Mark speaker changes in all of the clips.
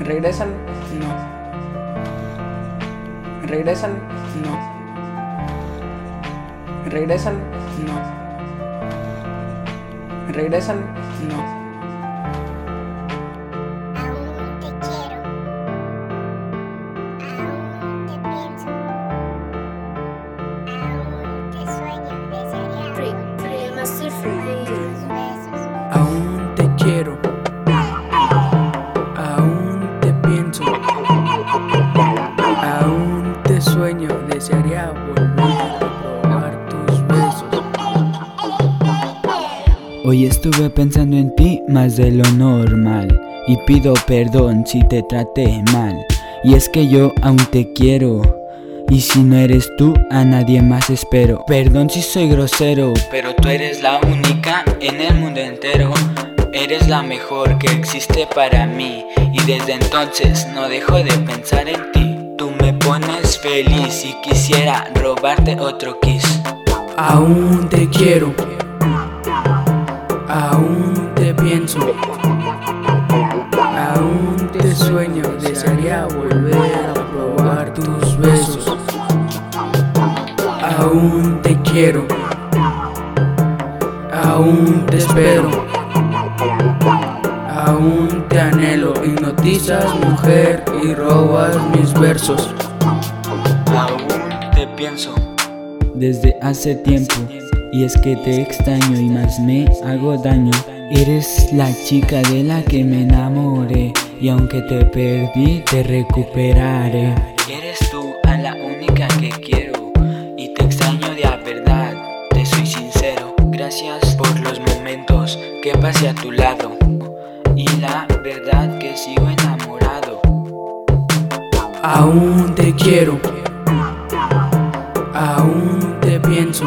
Speaker 1: ¿Regresan? No. ¿Regresan? No. ¿Regresan? No. ¿Regresan? No.
Speaker 2: Aún te quiero, aún te pienso, aún te sueño, desearía volver a probar tus besos.
Speaker 3: Hoy estuve pensando en ti más de lo normal y pido perdón si te traté mal. Y es que yo aún te quiero, y si no eres tú, a nadie más espero. Perdón si soy grosero, pero tú eres la única en el mundo entero. Eres la mejor que existe para mí, y desde entonces no dejo de pensar en ti. Tú me pones feliz y quisiera robarte otro kiss.
Speaker 2: Aún te quiero, aún te pienso, aún te sueño, desearía volver a probar tus besos. Aún te quiero, aún te espero, aún te anhelo. Hipnotizas, mujer, y robas mis versos.
Speaker 3: Aún te pienso desde hace tiempo, y es que te extraño y más me hago daño. Eres la chica de la que me enamoré, y aunque te perdí, te recuperaré. Eres tú a la única que quiero, y te extraño de a verdad, te soy sincero. Gracias por los momentos que pasé a tu lado, y la verdad que sigo enamorado.
Speaker 2: Aún te quiero, aún te pienso,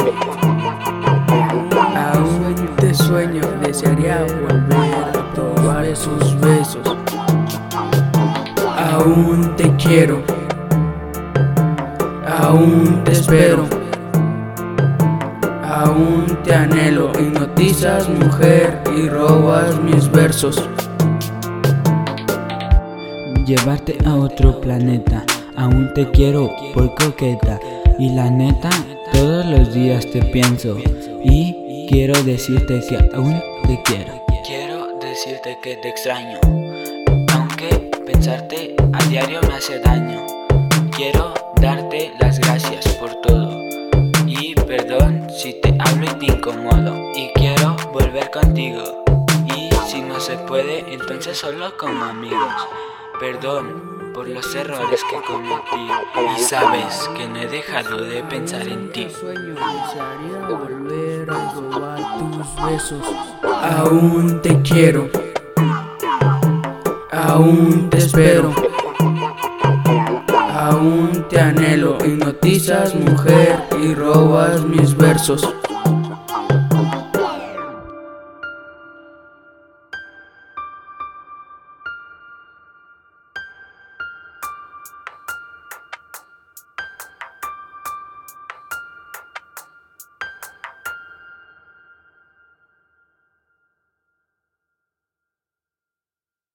Speaker 2: aún te sueño, desearía volver a probar esos besos. Aún te quiero, aún te espero, aún te anhelo. Hipnotizas, mujer, y robas mis versos.
Speaker 3: Llevarte a otro planeta, aún te quiero por coqueta. Y la neta, todos los días te pienso, y quiero decirte que aún te quiero. Quiero decirte que te extraño, aunque pensarte a diario me hace daño. Quiero darte las gracias por todo, y perdón si te hablo y te incomodo. Y quiero volver contigo, y si no se puede, entonces solo como amigos. Perdón por los errores que cometí, y sabes que no he dejado de pensar en ti.
Speaker 2: Desearía volver a robar tus besos. Aún te quiero, aún te espero, aún te anhelo. Hipnotizas, mujer, y robas mis versos.